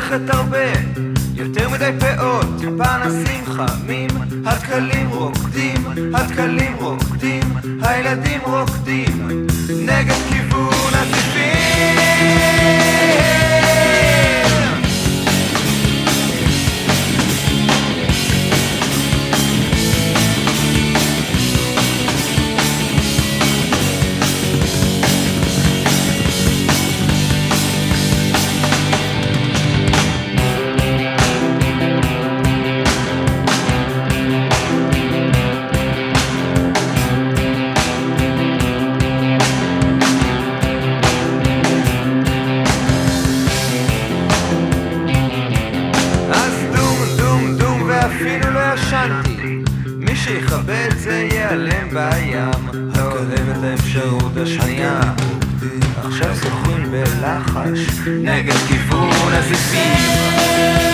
הולכת הרבה, יותר מדי פאות, פנסים חמים, הדקלים רוקדים, הדקלים רוקדים, הילדים רוקדים, נגד כיוון הזיפים. אפילו לא ישנתי, מי שיכבה את זה ייעלם בים, לא אוהבת לאפשרות השנייה, עכשיו שוחים בלחש נגד כיוון הזיפים.